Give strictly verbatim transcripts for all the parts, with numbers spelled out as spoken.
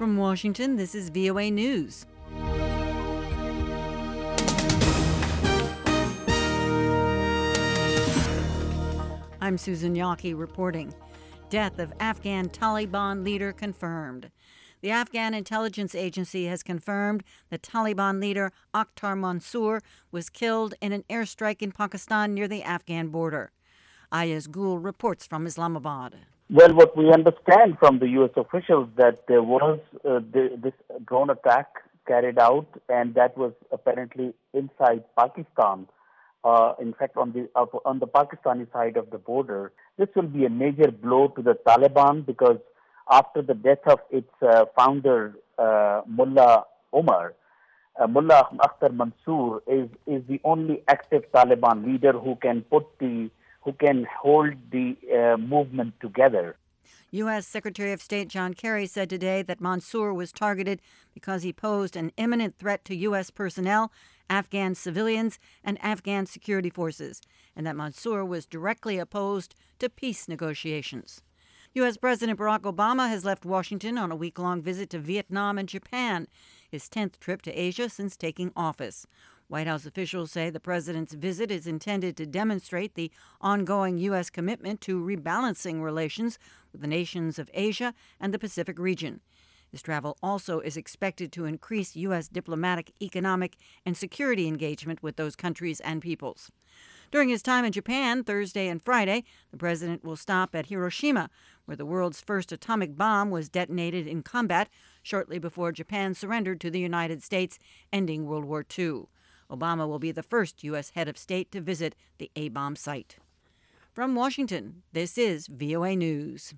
From Washington, this is V O A News. I'm Susan Yaki reporting. Death of Afghan Taliban leader confirmed. The Afghan intelligence agency has confirmed that Taliban leader Akhtar Mansour was killed in an airstrike in Pakistan near the Afghan border. Ayaz Gul reports from Islamabad. Well, what we understand from the U S officials that there was uh, the, this drone attack carried out, and that was apparently inside Pakistan. Uh, in fact, on the uh, on the Pakistani side of the border, this will be a major blow to the Taliban because after the death of its uh, founder uh, Mullah Omar, uh, Mullah Akhtar Mansour is is the only active Taliban leader who can put the who can hold the uh, movement together. U S. Secretary of State John Kerry said today that Mansour was targeted because he posed an imminent threat to U S personnel, Afghan civilians, and Afghan security forces, and that Mansour was directly opposed to peace negotiations. U S. President Barack Obama has left Washington on a week-long visit to Vietnam and Japan, his tenth trip to Asia since taking office. White House officials say the president's visit is intended to demonstrate the ongoing U S commitment to rebalancing relations with the nations of Asia and the Pacific region. His travel also is expected to increase U S diplomatic, economic, and security engagement with those countries and peoples. During his time in Japan, Thursday and Friday, the president will stop at Hiroshima, where the world's first atomic bomb was detonated in combat shortly before Japan surrendered to the United States, ending World War Two. Obama will be the first U S head of state to visit the A-bomb site. From Washington, this is V O A News.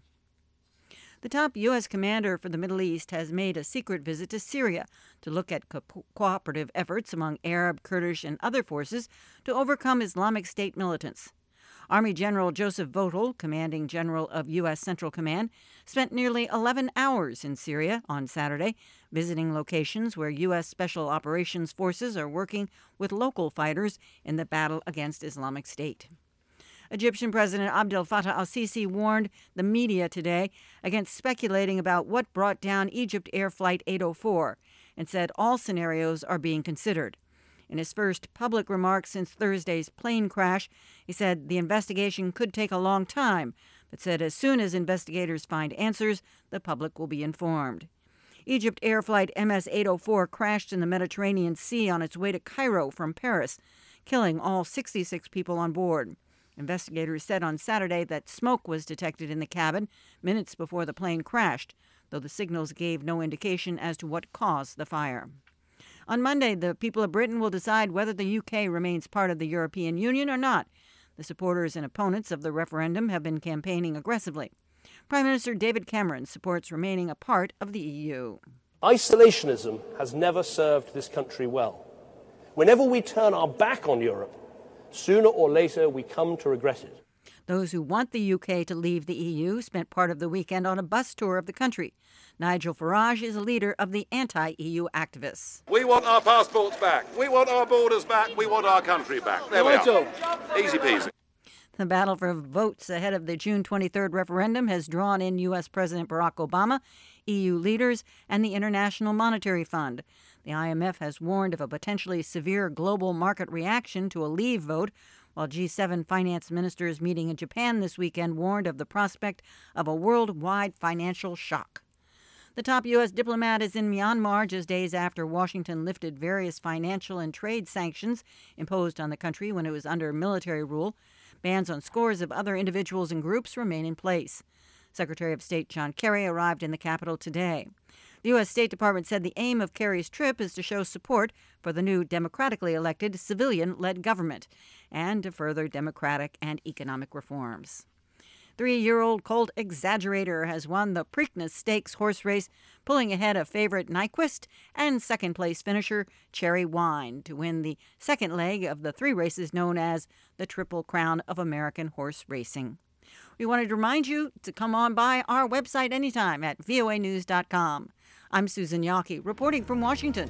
The top U S commander for the Middle East has made a secret visit to Syria to look at co- cooperative efforts among Arab, Kurdish, and other forces to overcome Islamic State militants. Army General Joseph Votel, commanding general of U S. Central Command, spent nearly eleven hours in Syria on Saturday, visiting locations where U S. Special Operations Forces are working with local fighters in the battle against Islamic State. Egyptian President Abdel Fattah al-Sisi warned the media today against speculating about what brought down Egypt Air Flight eight oh four and said all scenarios are being considered. In his first public remarks since Thursday's plane crash, he said the investigation could take a long time, but said as soon as investigators find answers, the public will be informed. Egypt Air Flight M S eight oh four crashed in the Mediterranean Sea on its way to Cairo from Paris, killing all sixty-six people on board. Investigators said on Saturday that smoke was detected in the cabin minutes before the plane crashed, though the signals gave no indication as to what caused the fire. On Monday, the people of Britain will decide whether the U K remains part of the European Union or not. The supporters and opponents of the referendum have been campaigning aggressively. Prime Minister David Cameron supports remaining a part of the E U. Isolationism has never served this country well. Whenever we turn our back on Europe, sooner or later we come to regret it. Those who want the U K to leave the E U spent part of the weekend on a bus tour of the country. Nigel Farage is a leader of the anti-E U activists. We want our passports back. We want our borders back. We want our country back. There we are. Easy peasy. The battle for votes ahead of the June twenty-third referendum has drawn in U S. President Barack Obama, E U leaders, and the International Monetary Fund. The I M F has warned of a potentially severe global market reaction to a leave vote, while G seven finance ministers meeting in Japan this weekend warned of the prospect of a worldwide financial shock. The top U S diplomat is in Myanmar just days after Washington lifted various financial and trade sanctions imposed on the country when it was under military rule. Bans on scores of other individuals and groups remain in place. Secretary of State John Kerry arrived in the capital today. The U S. State Department said the aim of Kerry's trip is to show support for the new democratically elected civilian-led government and to further democratic and economic reforms. Three-year-old Colt Exaggerator has won the Preakness Stakes horse race, pulling ahead of favorite Nyquist and second-place finisher Cherry Wine to win the second leg of the three races known as the Triple Crown of American Horse Racing. We wanted to remind you to come on by our website anytime at V O A news dot com. I'm Susan Yaki, reporting from Washington.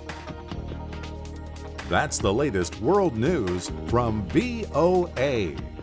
That's the latest world news from V O A.